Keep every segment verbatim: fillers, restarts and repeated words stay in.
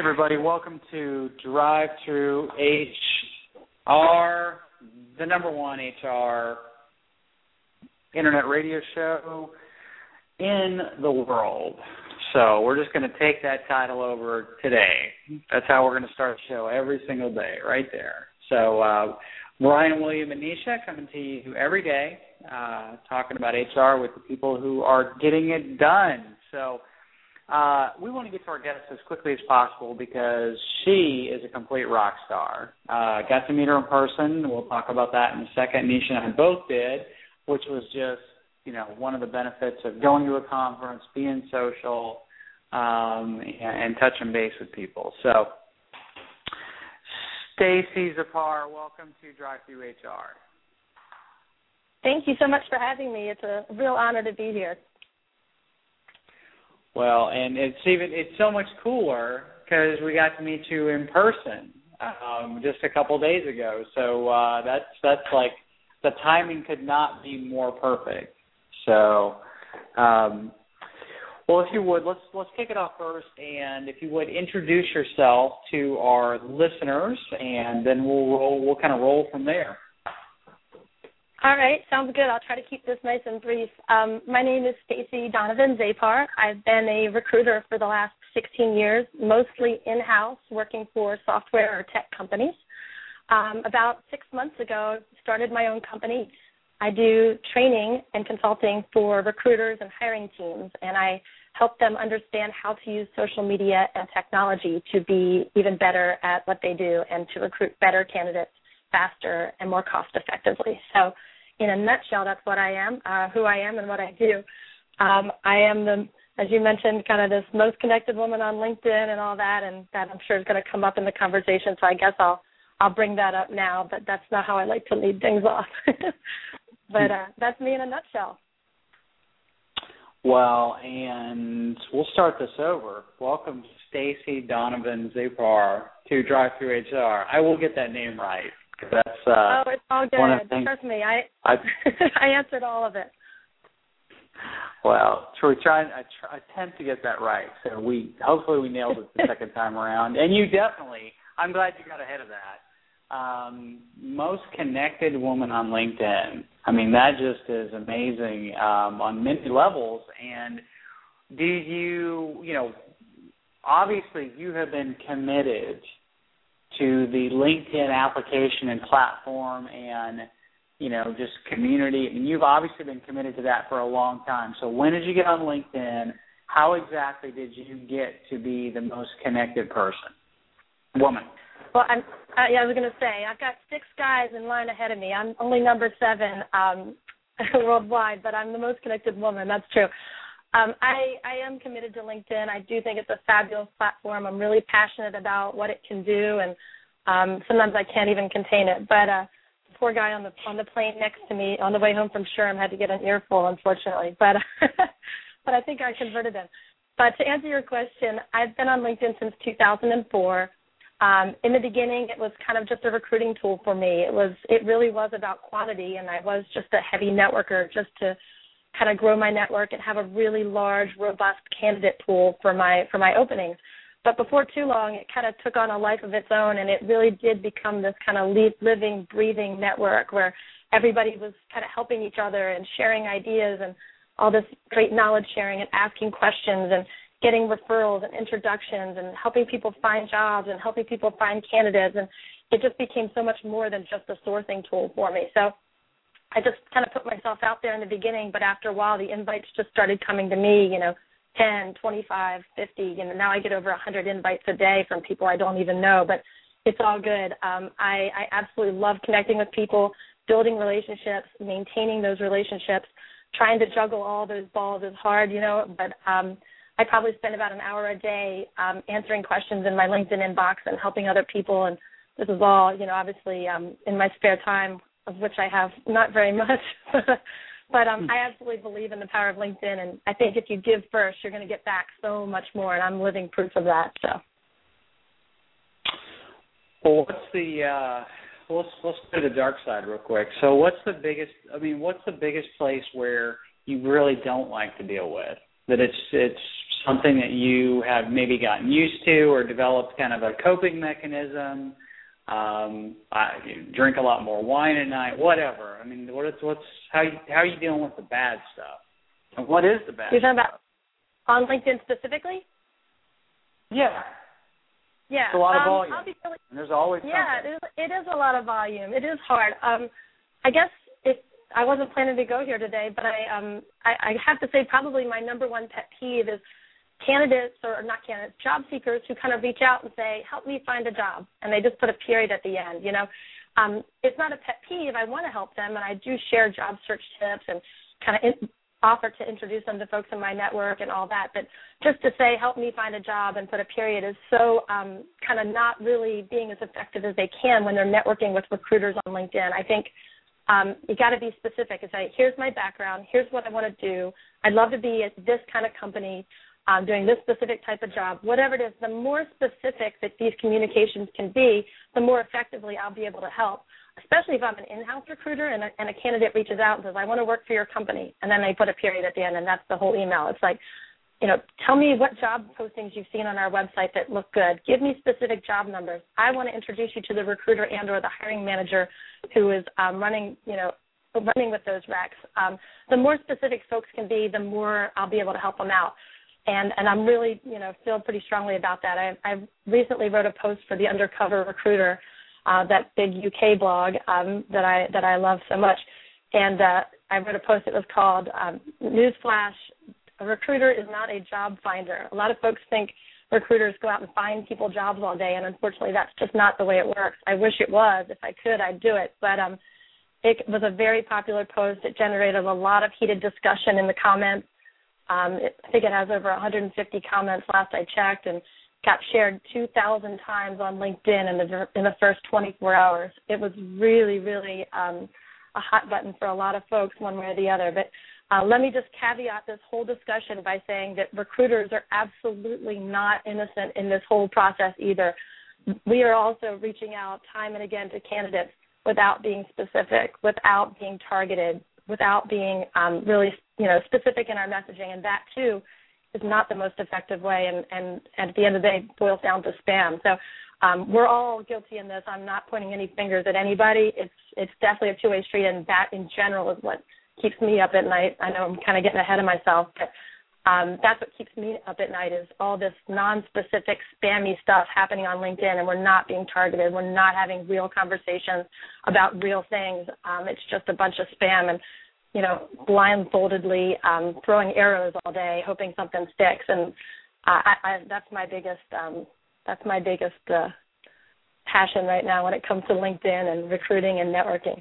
everybody, welcome to Drive Through H R, the number one H R internet radio show in the world. So we're just going to take that title over today. That's how we're going to start the show every single day, right there. So uh, Brian, William, and Nisha coming to you every day, uh, talking about H R with the people who are getting it done. So Uh, we want to get to our guest as quickly as possible because she is a complete rock star. Uh, got to meet her in person. We'll talk about that in a second. Nisha and I both did, which was just, you know, one of the benefits of going to a conference, being social, um, and, and touching base with people. So, Stacy Zapar, welcome to Drive Through H R. Thank you so much for having me. It's a real honor to be here. Well, and it's even it's so much cooler because we got to meet you in person um, just a couple days ago. So uh, that's that's like the timing could not be more perfect. So, um, well, if you would, let's let's kick it off first, and if you would introduce yourself to our listeners, and then we'll roll, we'll kind of roll from there. All right, sounds good. I'll try to keep this nice and brief. Um, my name is Stacy Donovan Zapar. I've been a recruiter for the last sixteen years, mostly in-house, working for software or tech companies. Um, about six months ago, started my own company. I do training and consulting for recruiters and hiring teams, and I help them understand how to use social media and technology to be even better at what they do and to recruit better candidates faster and more cost-effectively. So in a nutshell, that's what I am, uh, who I am and what I do. Um, I am, the, as you mentioned, kind of this most connected woman on LinkedIn and all that, and that I'm sure is going to come up in the conversation, so I guess I'll I'll bring that up now, but that's not how I like to lead things off. But uh, that's me in a nutshell. Well, and we'll start this over. Welcome, Stacy Donovan Zapar, to Drive Through H R. I will get that name right. That's uh, oh, it's all good. One of the things, Trust me, I I, I answered all of it. Well, so we try. I try, attempt to get that right. So we hopefully we nailed it the second time around. And you definitely. I'm glad you got ahead of that. Um, most connected woman on LinkedIn. I mean, that just is amazing um, on many levels. And do you, you know, obviously you have been committed to the LinkedIn application and platform and, you know, just community. I mean, you've obviously been committed to that for a long time. So when did you get on LinkedIn? How exactly did you get to be the most connected person, woman? Well, I'm, uh, yeah, I was going to say, I've got six guys in line ahead of me. I'm only number seven um, worldwide, but I'm the most connected woman. That's true. Um, I, I am committed to LinkedIn. I do think it's a fabulous platform. I'm really passionate about what it can do, and um, sometimes I can't even contain it. But uh, the poor guy on the on the plane next to me on the way home from Sherm had to get an earful, unfortunately. But but I think I converted him. But to answer your question, I've been on LinkedIn since two thousand four. Um, in the beginning, it was kind of just a recruiting tool for me. It was it really was about quantity, and I was just a heavy networker just to kind of grow my network and have a really large, robust candidate pool for my for my openings. But before too long, it kind of took on a life of its own, and it really did become this kind of living, breathing network where everybody was kind of helping each other and sharing ideas and all this great knowledge sharing and asking questions and getting referrals and introductions and helping people find jobs and helping people find candidates. And it just became so much more than just a sourcing tool for me. So I just kind of put myself out there in the beginning, but after a while, the invites just started coming to me, you know, ten, twenty-five, fifty, and now I get over one hundred invites a day from people I don't even know, but it's all good. Um, I, I absolutely love connecting with people, building relationships, maintaining those relationships. Trying to juggle all those balls is hard, you know, but um, I probably spend about an hour a day um, answering questions in my LinkedIn inbox and helping other people, and this is all, you know, obviously um, in my spare time, of which I have not very much. But um, I absolutely believe in the power of LinkedIn, and I think if you give first, you're going to get back so much more, and I'm living proof of that. So, well, what's the uh, let's let's go to the dark side real quick. So, what's the biggest? I mean, what's the biggest place where you really don't like to deal with? That it's it's something that you have maybe gotten used to or developed kind of a coping mechanism? Um, I, you drink a lot more wine at night, whatever. I mean, what is, what's how you, how are you dealing with the bad stuff? And what is the bad You're talking stuff? about on LinkedIn specifically? Yeah. Yeah. It's a lot of um, volume. I'll be really, and there's always yeah, something. it is, it is a lot of volume. It is hard. Um, I guess if I wasn't planning to go here today, but I, um, I, I have to say probably my number one pet peeve is candidates, or not candidates, job seekers who kind of reach out and say, help me find a job, and they just put a period at the end, you know. Um, it's not a pet peeve. I want to help them, and I do share job search tips and kind of in, offer to introduce them to folks in my network and all that, but just to say, help me find a job and put a period is so um, kind of not really being as effective as they can when they're networking with recruiters on LinkedIn. I think um, you got to be specific and say, here's my background, here's what I want to do. I'd love to be at this kind of company, um, doing this specific type of job. Whatever it is, the more specific that these communications can be, the more effectively I'll be able to help, especially if I'm an in-house recruiter and a, and a candidate reaches out and says, I want to work for your company, and then they put a period at the end, and that's the whole email. It's like, you know, tell me what job postings you've seen on our website that look good. Give me specific job numbers. I want to introduce you to the recruiter and or the hiring manager who is um, running, you know, running with those recs. Um, the more specific folks can be, the more I'll be able to help them out. And and I'm really, you know, feel pretty strongly about that. I, I recently wrote a post for the Undercover Recruiter, uh, that big U K blog um, that I that I love so much. And uh, I wrote a post that was called um, Newsflash, a recruiter is not a job finder. A lot of folks think recruiters go out and find people jobs all day, and unfortunately that's just not the way it works. I wish it was. If I could, I'd do it. But um, it was a very popular post. It generated a lot of heated discussion in the comments. Um, it, I think it has over one hundred fifty comments last I checked, and got shared two thousand times on LinkedIn in the in the first twenty-four hours. It was really, really um, a hot button for a lot of folks, one way or the other. But uh, let me just caveat this whole discussion by saying that recruiters are absolutely not innocent in this whole process either. We are also reaching out time and again to candidates without being specific, without being targeted, without being um, really, you know, specific in our messaging, and that too is not the most effective way, and, and, and at the end of the day boils down to spam. So um, we're all guilty in this. I'm not pointing any fingers at anybody. It's it's definitely a two-way street, and that in general is what keeps me up at night. I know I'm kind of getting ahead of myself, but um, that's what keeps me up at night is all this non-specific spammy stuff happening on LinkedIn, and we're not being targeted. We're not having real conversations about real things. Um, it's just a bunch of spam and, you know, blindfoldedly um, throwing arrows all day, hoping something sticks. And uh, I, I, that's my biggest um, that's my biggest uh, passion right now when it comes to LinkedIn and recruiting and networking.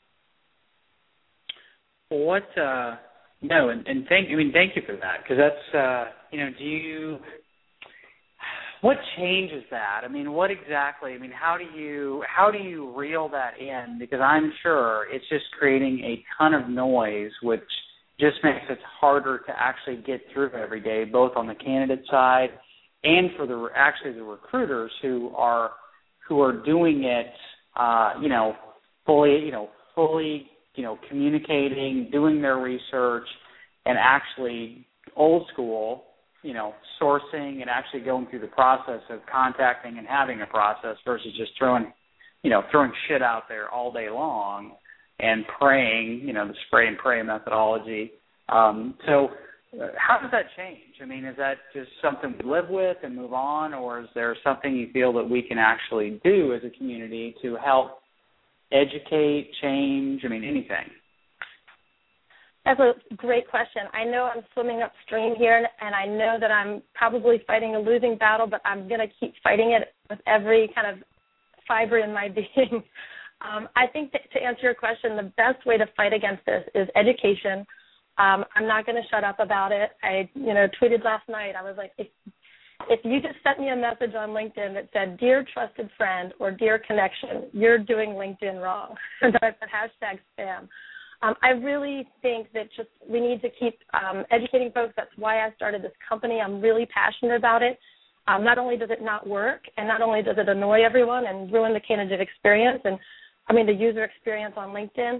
What? Uh, no, and, and thank I mean thank you for that, because that's uh, you know, do you? What changes that? I mean, what exactly? I mean, how do you how do you reel that in? Because I'm sure it's just creating a ton of noise, which just makes it harder to actually get through every day, both on the candidate side and for the actually the recruiters who are who are doing it, uh, you know, fully, you know, fully, you know, communicating, doing their research, and actually old school, you know, sourcing and actually going through the process of contacting and having a process versus just throwing, you know, throwing shit out there all day long and praying, you know, the spray and pray methodology. Um, so uh, how does that change? I mean, is that just something we live with and move on, or is there something you feel that we can actually do as a community to help educate, change, I mean, anything? That's a great question. I know I'm swimming upstream here, and I know that I'm probably fighting a losing battle, but I'm going to keep fighting it with every kind of fiber in my being. Um, I think that to answer your question, the best way to fight against this is education. Um, I'm not going to shut up about it. I, you know, tweeted last night. I was like, if, if you just sent me a message on LinkedIn that said, "Dear trusted friend" or "Dear connection," you're doing LinkedIn wrong. And I put hashtag spam. Um, I really think that just we need to keep um, educating folks. That's why I started this company. I'm really passionate about it. Um, not only does it not work, and not only does it annoy everyone and ruin the candidate experience, and I mean the user experience on LinkedIn,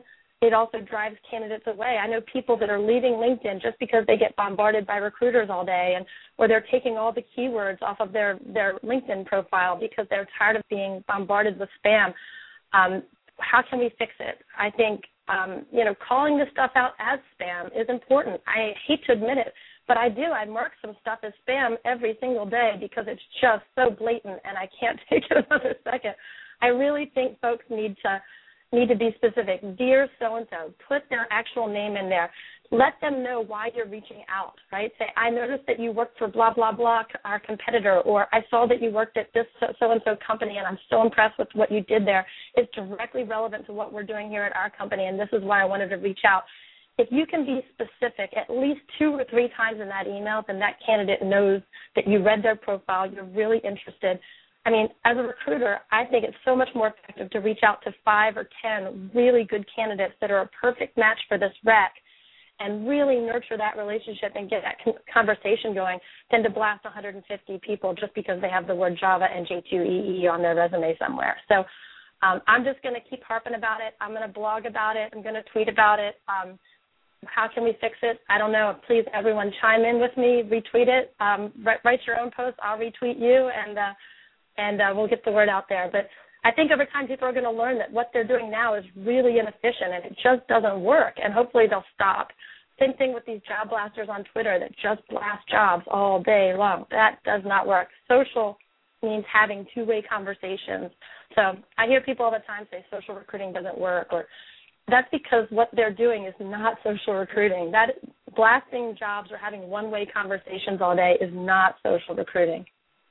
it also drives candidates away. I know people that are leaving LinkedIn just because they get bombarded by recruiters all day, and or they're taking all the keywords off of their, their LinkedIn profile because they're tired of being bombarded with spam. Um, how can we fix it? I think, um, you know, calling this stuff out as spam is important. I hate to admit it, but I do. I mark some stuff as spam every single day because it's just so blatant, and I can't take it another second. I really think folks need to need to be specific. Dear so-and-so, put their actual name in there. Let them know why you're reaching out, right? Say, I noticed that you worked for blah, blah, blah, our competitor, or I saw that you worked at this so-and-so company, and I'm so impressed with what you did there. It's directly relevant to what we're doing here at our company, and this is why I wanted to reach out. If you can be specific at least two or three times in that email, then that candidate knows that you read their profile, you're really interested. I mean, as a recruiter, I think it's so much more effective to reach out to five or ten really good candidates that are a perfect match for this rec and really nurture that relationship and get that conversation going than to blast one hundred fifty people just because they have the word Java and J two E E on their resume somewhere. So um, I'm just going to keep harping about it. I'm going to blog about it. I'm going to tweet about it. Um, how can we fix it? I don't know. Please, everyone, chime in with me, retweet it, um, write, write your own post. I'll retweet you, and uh, and uh, we'll get the word out there. But I think over time people are going to learn that what they're doing now is really inefficient, and it just doesn't work, and hopefully they'll stop. Same thing with these job blasters on Twitter that just blast jobs all day long. That does not work. Social means having two-way conversations. So I hear people all the time say social recruiting doesn't work, or that's because what they're doing is not social recruiting. That blasting jobs or having one-way conversations all day is not social recruiting.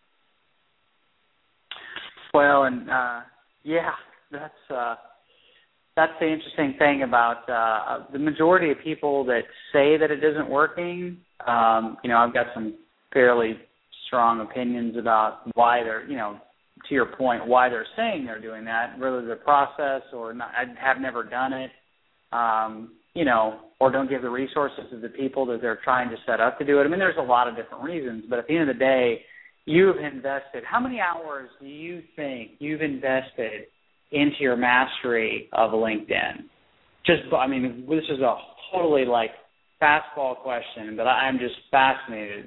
Well, and uh, yeah, that's uh, that's the interesting thing about uh, the majority of people that say that it isn't working. Um, you know, I've got some fairly strong opinions about why they're, you know, to your point, why they're saying they're doing that, whether the process or not. I have never done it, um, you know, or don't give the resources to the people that they're trying to set up to do it. I mean, there's a lot of different reasons, but at the end of the day, you've invested, how many hours do you think you've invested into your mastery of LinkedIn? Just, I mean, this is a totally like fastball question, but I'm just fascinated.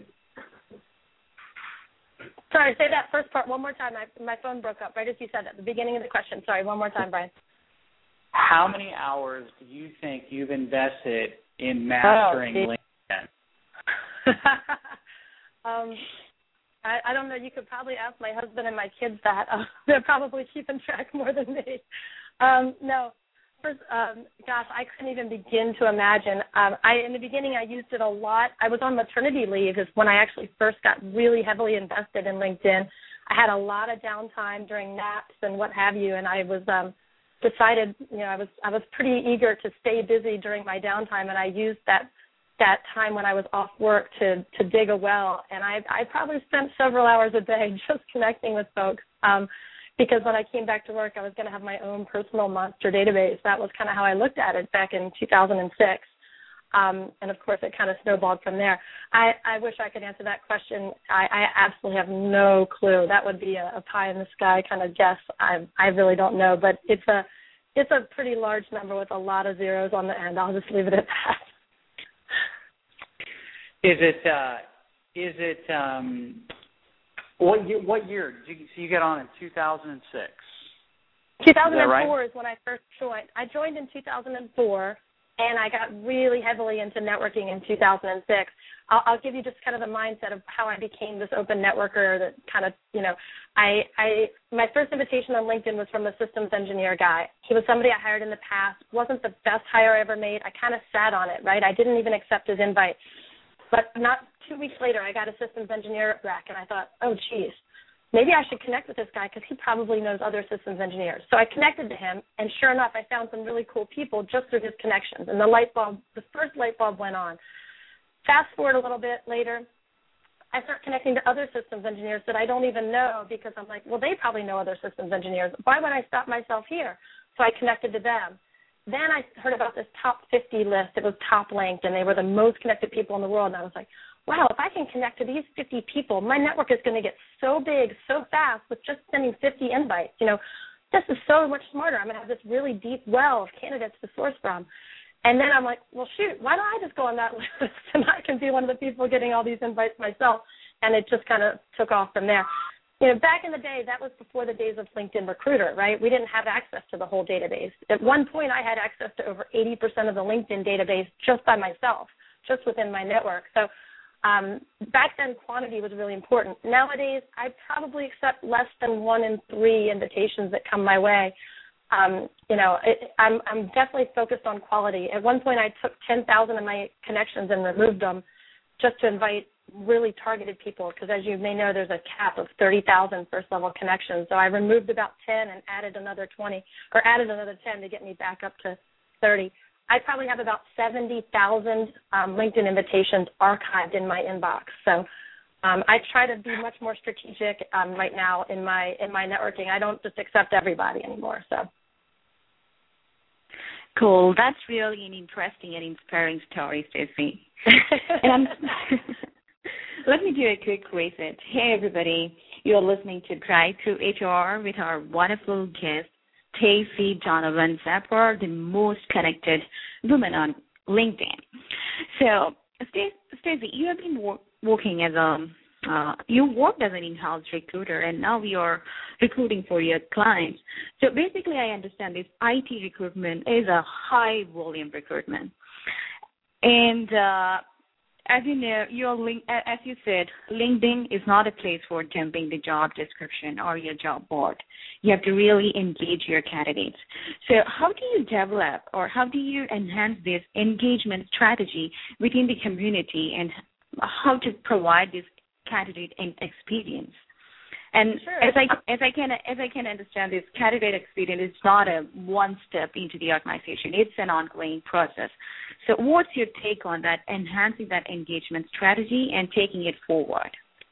Sorry, say that first part one more time. My, my phone broke up right as you said it at the beginning of the question. Sorry, one more time, Brian. How many hours do you think you've invested in mastering oh, LinkedIn? um, I, I don't know. You could probably ask my husband and my kids that. Uh, they're probably keeping track more than me. Um, no. First, um, gosh, I couldn't even begin to imagine. Um, I in the beginning, I used it a lot. I was on maternity leave is when I actually first got really heavily invested in LinkedIn. I had a lot of downtime during naps and what have you, and I was um, decided, you know, I was I was pretty eager to stay busy during my downtime, and I used that that time when I was off work to to dig a well, and I I probably spent several hours a day just connecting with folks. Um, Because when I came back to work, I was going to have my own personal monster database. That was kind of how I looked at it back in two thousand six. Um, and, of course, it kind of snowballed from there. I, I wish I could answer that question. I, I absolutely have no clue. That would be a, a pie-in-the-sky kind of guess. I, I really don't know. But it's a it's a pretty large number with a lot of zeros on the end. I'll just leave it at that. Is it uh, is it um, – What year, what year did you, so you got on in two thousand six? two thousand four is, right? is when I first joined. I joined in two thousand four, and I got really heavily into networking in two thousand six. I'll, I'll give you just kind of the mindset of how I became this open networker that kind of, you know, I, I my first invitation on LinkedIn was from a systems engineer guy. He was somebody I hired in the past. Wasn't the best hire I ever made. I kind of sat on it, right? I didn't even accept his invite. But not two weeks later, I got a systems engineer rack, and I thought, oh, geez, maybe I should connect with this guy because he probably knows other systems engineers. So I connected to him, and sure enough, I found some really cool people just through his connections. And the light bulb, the first light bulb went on. Fast forward a little bit later, I start connecting to other systems engineers that I don't even know because I'm like, well, they probably know other systems engineers. Why would I stop myself here? So I connected to them. Then I heard about this top fifty list. It was top linked, and they were the most connected people in the world. And I was like, wow, if I can connect to these fifty people, my network is going to get so big, so fast with just sending fifty invites. You know, this is so much smarter. I'm going to have this really deep well of candidates to source from. And then I'm like, well, shoot, why don't I just go on that list and I can be one of the people getting all these invites myself? And it just kind of took off from there. You know, back in the day, that was before the days of LinkedIn Recruiter, right? We didn't have access to the whole database. At one point, I had access to over eighty percent of the LinkedIn database just by myself, just within my network. So um, back then, quantity was really important. Nowadays, I probably accept less than one in three invitations that come my way. Um, you know, it, I'm, I'm definitely focused on quality. At one point, I took ten thousand of my connections and removed them just to invite really targeted people, because as you may know, there's a cap of thirty thousand first-level connections. So I removed about ten and added another twenty, or added another ten to get me back up to thirty. I probably have about seventy thousand um, LinkedIn invitations archived in my inbox. So um, I try to be much more strategic um, right now in my in my networking. I don't just accept everybody anymore. So. Cool. That's really an interesting and inspiring story, Stacey. and I'm Let me do a quick reset. Hey, everybody. You're listening to Drive Through H R with our wonderful guest, Stacey Donovan Zapper, the most connected woman on LinkedIn. So, Stacey, you have been wor- working as a, uh, you worked as an in-house recruiter, and now you're recruiting for your clients. So, basically, I understand this I T recruitment is a high-volume recruitment. And, uh, as you know, your link, as you said, LinkedIn is not a place for dumping the job description or your job board. You have to really engage your candidates. So how do you develop or how do you enhance this engagement strategy within the community, and how to provide this candidate experience? And sure. as I as I can as I can understand, this candidate experience is not a one step into the organization; it's an ongoing process. So, what's your take on that, enhancing that engagement strategy and taking it forward?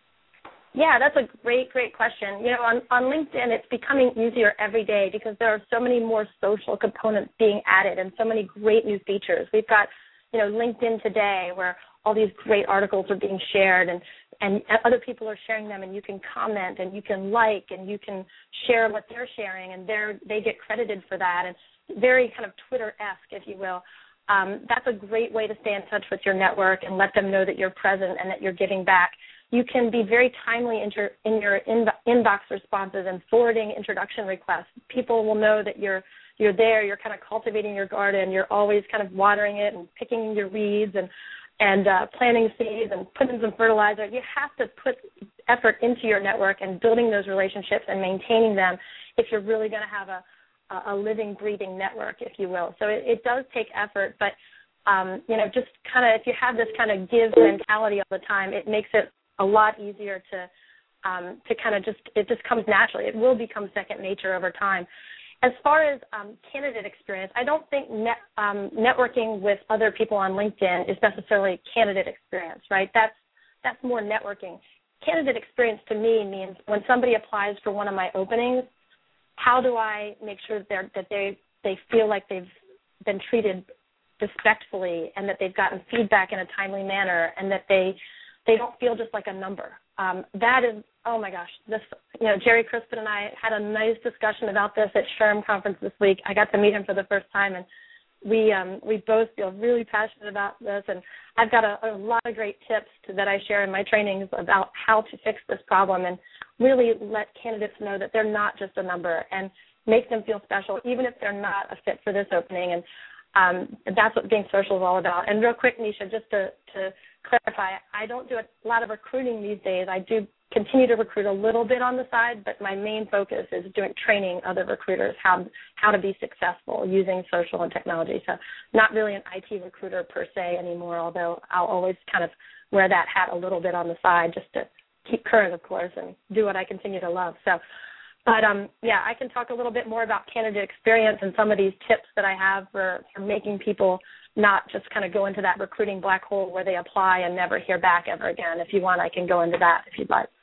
Yeah, that's a great, great question. You know, on, on LinkedIn, it's becoming easier every day because there are so many more social components being added and so many great new features. We've got, you know, LinkedIn Today, where all these great articles are being shared, and, and other people are sharing them, and you can comment, and you can like, and you can share what they're sharing, and they're, they get credited for that, and very kind of Twitter-esque, if you will. Um, that's a great way to stay in touch with your network and let them know that you're present and that you're giving back. You can be very timely in your, in your in, inbox responses and forwarding introduction requests. People will know that you're you're there. You're kind of cultivating your garden. You're always kind of watering it and picking your weeds and and uh, planting seeds and putting some fertilizer. You have to put effort into your network and building those relationships and maintaining them if you're really going to have a a living, breathing network, if you will. So it, it does take effort, but, um, you know, just kind of if you have this kind of give mentality all the time, it makes it a lot easier to um, to kind of just, it just comes naturally. It will become second nature over time. As far as um, candidate experience, I don't think net, um, networking with other people on LinkedIn is necessarily candidate experience, right? That's, that's more networking. Candidate experience to me means when somebody applies for one of my openings, how do I make sure that, they're, that they they feel like they've been treated respectfully and that they've gotten feedback in a timely manner and that they they don't feel just like a number. Um, that is, oh my gosh, this, you know, Jerry Crispin and I had a nice discussion about this at SHRM conference this week. I got to meet him for the first time, and we um, we both feel really passionate about this, and I've got a, a lot of great tips to, that I share in my trainings about how to fix this problem and really let candidates know that they're not just a number and make them feel special, even if they're not a fit for this opening. And um, that's what being social is all about. And real quick, Nisha, just to, to clarify, I don't do a lot of recruiting these days. I do continue to recruit a little bit on the side, but my main focus is doing training other recruiters how how to be successful using social and technology. So not really an I T recruiter per se anymore, although I'll always kind of wear that hat a little bit on the side just to keep current, of course, and do what I continue to love. So, but um, yeah, I can talk a little bit more about candidate experience and some of these tips that I have for, for making people not just kind of go into that recruiting black hole where they apply and never hear back ever again. If you want, I can go into that if you'd like.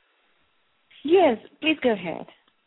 Yes, please go ahead.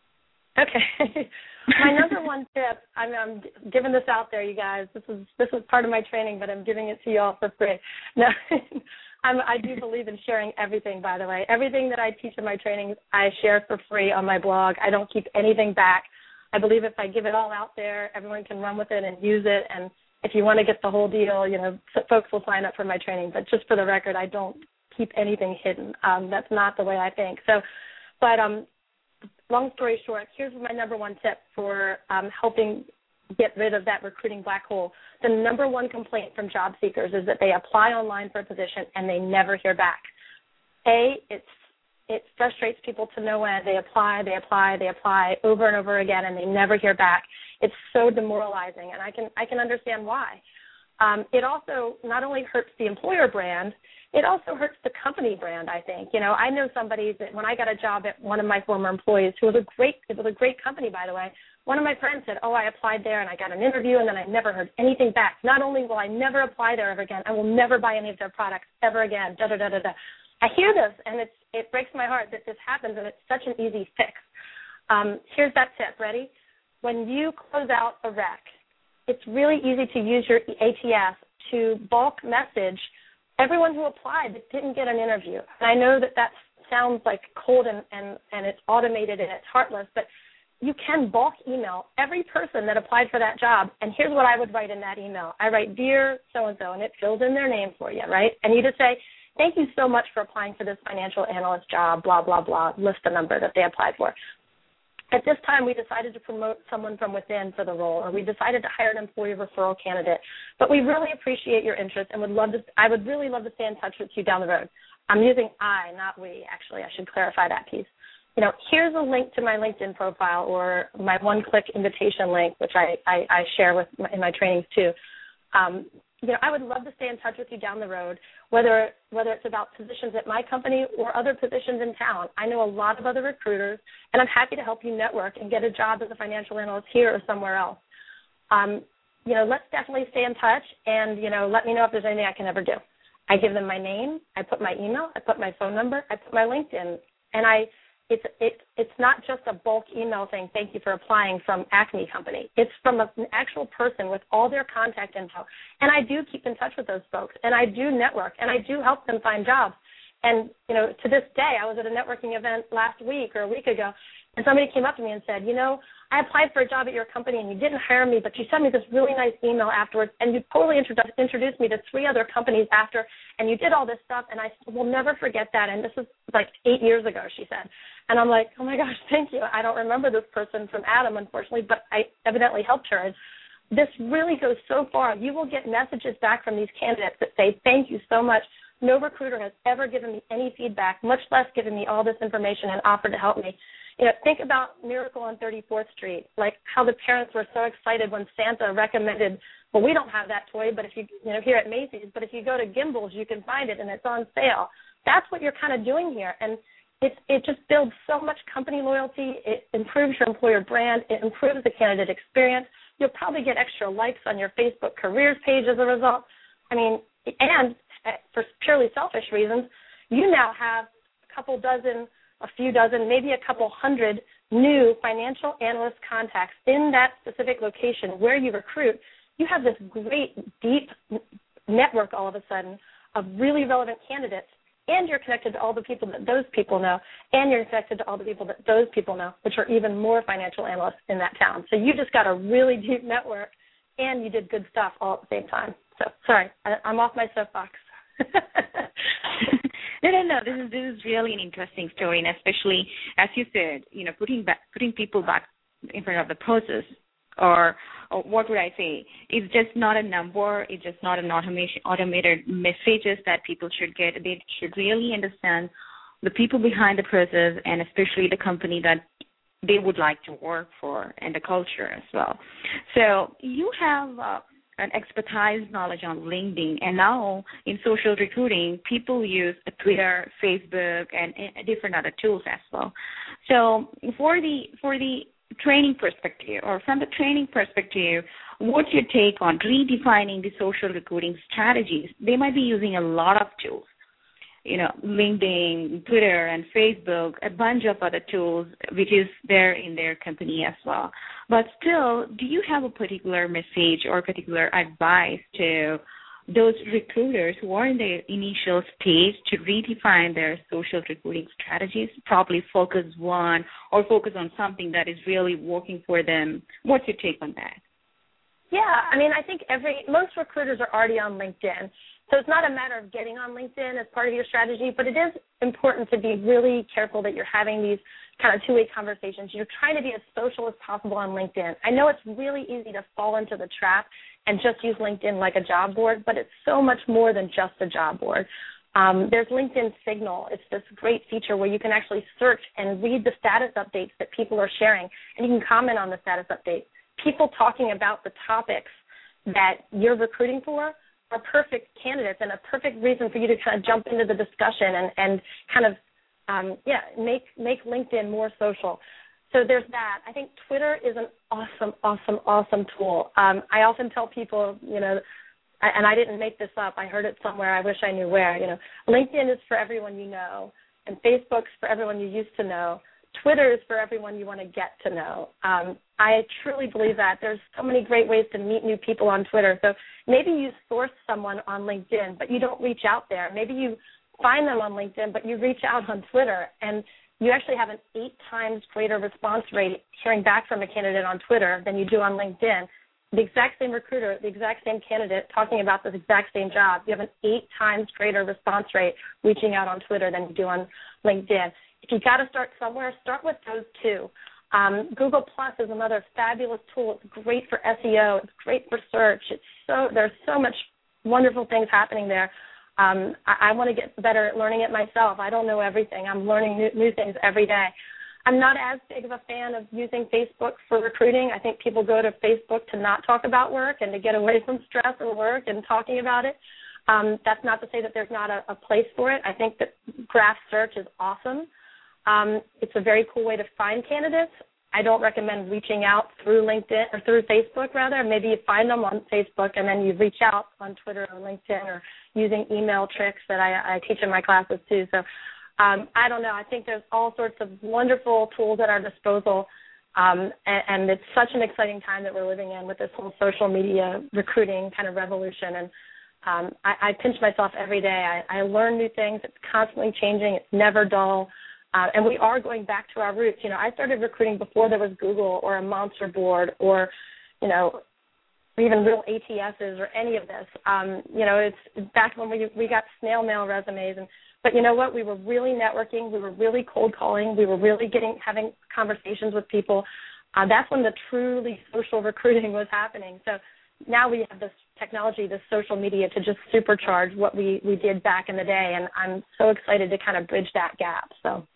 Okay. My number one tip, I'm, I'm giving this out there, you guys. This is this is part of my training, but I'm giving it to you all for free. No, I'm, I do believe in sharing everything, by the way. Everything that I teach in my trainings, I share for free on my blog. I don't keep anything back. I believe if I give it all out there, everyone can run with it and use it. And if you want to get the whole deal, you know, folks will sign up for my training. But just for the record, I don't keep anything hidden. Um, that's not the way I think. So, but um, long story short, here's my number one tip for um, helping get rid of that recruiting black hole. The number one complaint from job seekers is that they apply online for a position and they never hear back. A, it's it frustrates people to no end. They apply, they apply, they apply over and over again, and they never hear back. It's so demoralizing, and I can I can understand why. Um, it also not only hurts the employer brand, it also hurts the company brand, I think. You know, I know somebody that when I got a job at one of my former employees, who was a great, it was a great company, by the way, one of my friends said, oh, I applied there and I got an interview and then I never heard anything back. Not only will I never apply there ever again, I will never buy any of their products ever again, da, da, da, da, da. I hear this, and it's, it breaks my heart that this happens, and it's such an easy fix. Um, here's that tip. Ready? When you close out a rec, it's really easy to use your A T S to bulk message everyone who applied that didn't get an interview. And I know that that sounds like cold and, and, and it's automated and it's heartless, but you can bulk email every person that applied for that job. And here's what I would write in that email. I write, dear so-and-so, and it fills in their name for you, right? And you just say, thank you so much for applying for this financial analyst job, blah, blah, blah, list the number that they applied for. At this time, we decided to promote someone from within for the role, or we decided to hire an employee referral candidate. But we really appreciate your interest and would love to, I would really love to stay in touch with you down the road. I'm using I, not we, actually. I should clarify that piece. You know, here's a link to my LinkedIn profile or my one-click invitation link, which I, I, I share with my, in my trainings too. Um, you know, I would love to stay in touch with you down the road, whether whether it's about positions at my company or other positions in town. I know a lot of other recruiters, and I'm happy to help you network and get a job as a financial analyst here or somewhere else. Um, you know, let's definitely stay in touch, and, you know, let me know if there's anything I can ever do. I give them my name, I put my email, I put my phone number, I put my LinkedIn, and I it's it, it's not just a bulk email saying thank you for applying from Acme Company. It's from a, an actual person with all their contact info. And I do keep in touch with those folks, and I do network, and I do help them find jobs. And, you know, to this day, I was at a networking event last week or a week ago, and somebody came up to me and said, you know, I applied for a job at your company, and you didn't hire me, but you sent me this really nice email afterwards, and you totally introdu- introduced me to three other companies after, and you did all this stuff, and I will never forget that. And this is like eight years ago, she said. And I'm like, oh, my gosh, thank you. I don't remember this person from Adam, unfortunately, but I evidently helped her. And this really goes so far. You will get messages back from these candidates that say, thank you so much. No recruiter has ever given me any feedback, much less given me all this information and offered to help me. You know, think about Miracle on thirty-fourth Street, like how the parents were so excited when Santa recommended, well, we don't have that toy, but if you, you know, here at Macy's, but if you go to Gimbel's, you can find it and it's on sale. That's what you're kind of doing here. And it, it just builds so much company loyalty. It improves your employer brand. It improves the candidate experience. You'll probably get extra likes on your Facebook careers page as a result. I mean, and for purely selfish reasons, you now have a couple dozen, a few dozen, maybe a couple hundred new financial analyst contacts in that specific location where you recruit. You have this great, deep network all of a sudden of really relevant candidates, and you're connected to all the people that those people know, and you're connected to all the people that those people know, which are even more financial analysts in that town. So you just got a really deep network, and you did good stuff all at the same time. So, sorry, I, I'm off my soapbox. no, no, no. This is this is really an interesting story, and especially as you said, you know, putting back, putting people back in front of the process, or, or what would I say? It's just not a number. It's just not an automation, automated messages that people should get. They should really understand the people behind the process, and especially the company that they would like to work for, and the culture as well. So you have Uh, an expertise knowledge on LinkedIn, and now in social recruiting, people use Twitter, Facebook, and, and different other tools as well. So for the for the training perspective, or from the training perspective, what's your take on redefining the social recruiting strategies? They might be using a lot of tools, you know, LinkedIn, Twitter, and Facebook, a bunch of other tools, which is there in their company as well. But still, do you have a particular message or particular advice to those recruiters who are in their initial stage to redefine their social recruiting strategies, probably focus one or focus on something that is really working for them. What's your take on that? Yeah, I mean, I think every most recruiters are already on LinkedIn. So it's not a matter of getting on LinkedIn as part of your strategy, but it is important to be really careful that you're having these kind of two-way conversations. You're trying to be as social as possible on LinkedIn. I know it's really easy to fall into the trap and just use LinkedIn like a job board, but it's so much more than just a job board. Um, there's LinkedIn Signal. It's this great feature where you can actually search and read the status updates that people are sharing, and you can comment on the status updates. People talking about the topics that you're recruiting for are perfect candidates and a perfect reason for you to kind of jump into the discussion and, and kind of, um, yeah, make make LinkedIn more social. So there's that. I think Twitter is an awesome, awesome, awesome tool. Um, I often tell people, you know, and I didn't make this up. I heard it somewhere. I wish I knew where. You know, LinkedIn is for everyone you know, and Facebook's for everyone you used to know. Twitter is for everyone you want to get to know. Um, I truly believe that. There's so many great ways to meet new people on Twitter. So maybe you source someone on LinkedIn, but you don't reach out there. Maybe you find them on LinkedIn, but you reach out on Twitter, and you actually have an eight times greater response rate hearing back from a candidate on Twitter than you do on LinkedIn. The exact same recruiter, the exact same candidate talking about this exact same job, you have an eight times greater response rate reaching out on Twitter than you do on LinkedIn. If you've got to start somewhere, start with those two. Um, Google Plus is another fabulous tool. It's great for S E O. It's great for search. It's so there's so much wonderful things happening there. Um, I, I want to get better at learning it myself. I don't know everything. I'm learning new, new things every day. I'm not as big of a fan of using Facebook for recruiting. I think people go to Facebook to not talk about work and to get away from stress and work and talking about it. Um, that's not to say that there's not a, a place for it. I think that graph search is awesome. Um, it's a very cool way to find candidates. I don't recommend reaching out through LinkedIn or through Facebook, rather. Maybe you find them on Facebook and then you reach out on Twitter or LinkedIn or using email tricks that I, I teach in my classes too. So um, I don't know. I think there's all sorts of wonderful tools at our disposal, um, and, and it's such an exciting time that we're living in with this whole social media recruiting kind of revolution. And um, I, I pinch myself every day. I, I learn new things. It's constantly changing. It's never dull. Uh, and we are going back to our roots. You know, I started recruiting before there was Google or a Monster board or, you know, even real A T Ss or any of this. Um, you know, it's back when we we got snail mail resumes. And but you know what? We were really networking. We were really cold calling. We were really getting having conversations with people. Uh, that's when the truly social recruiting was happening. So now we have this technology, this social media to just supercharge what we, we did back in the day. And I'm so excited to kind of bridge that gap. So.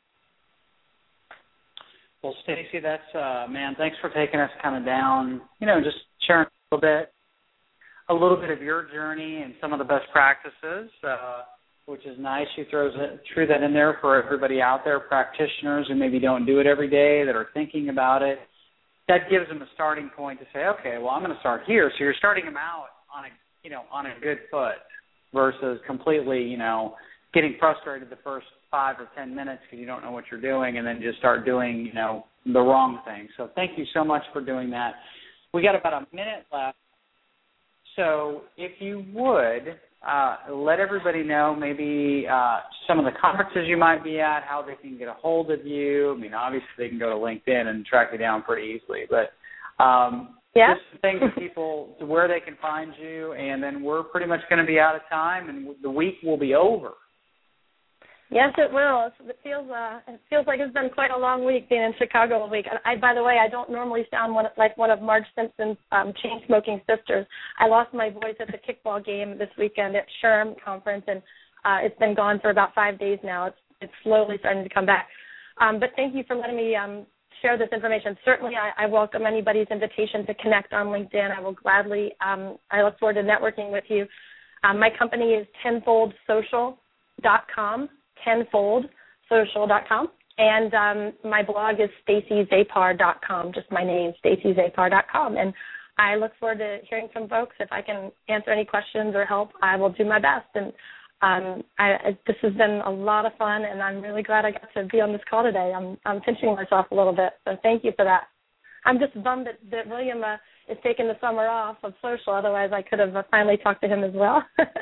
Well, Stacey, that's, uh, man, thanks for taking us kind of down, you know, just sharing a little bit, a little bit of your journey and some of the best practices, uh, which is nice. You throws it, threw that in there for everybody out there, practitioners who maybe don't do it every day, that are thinking about it. That gives them a starting point to say, okay, well, I'm going to start here. So you're starting them out on a, you know, on a good foot versus completely, you know, getting frustrated the first five or ten minutes because you don't know what you're doing and then just start doing, you know, the wrong thing. So thank you so much for doing that. We got about a minute left. So if you would, uh, let everybody know maybe uh, some of the conferences you might be at, how they can get a hold of you. I mean, obviously they can go to LinkedIn and track you down pretty easily, but um, yeah. just things that people, where they can find you, and then we're pretty much going to be out of time and the week will be over. Yes, it will. It feels uh, it feels like it's been quite a long week being in Chicago a week. I, by the way, I don't normally sound one, like one of Marge Simpson's um, chain-smoking sisters. I lost my voice at the kickball game this weekend at SHRM conference, and uh, it's been gone for about five days now. It's it's slowly starting to come back. Um, but thank you for letting me um, share this information. Certainly, I, I welcome anybody's invitation to connect on LinkedIn. I will gladly. Um, I look forward to networking with you. Um, my company is tenfold social dot com. tenfold social dot com, and um, my blog is stacy zapar dot com, just my name, stacy zapar dot com, and I look forward to hearing from folks. If I can answer any questions or help, I will do my best, and um, I, this has been a lot of fun, and I'm really glad I got to be on this call today. I'm, I'm pinching myself a little bit, so thank you for that. I'm just bummed that, that William uh, is taking the summer off of social. Otherwise, I could have finally talked to him as well.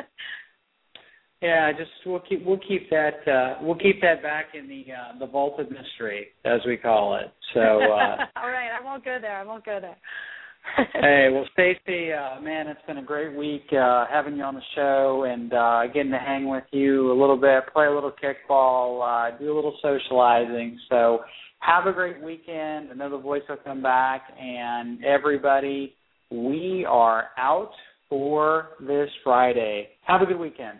Yeah, just we'll keep we'll keep that uh, we'll keep that back in the uh, the vault of mystery, as we call it. So. Uh, All right, I won't go there. I won't go there. Hey, well, Stacey, uh, man, it's been a great week uh, having you on the show and uh, getting to hang with you a little bit, play a little kickball, uh, do a little socializing. So have a great weekend. I know the voice will come back. And everybody, we are out for this Friday. Have a good weekend.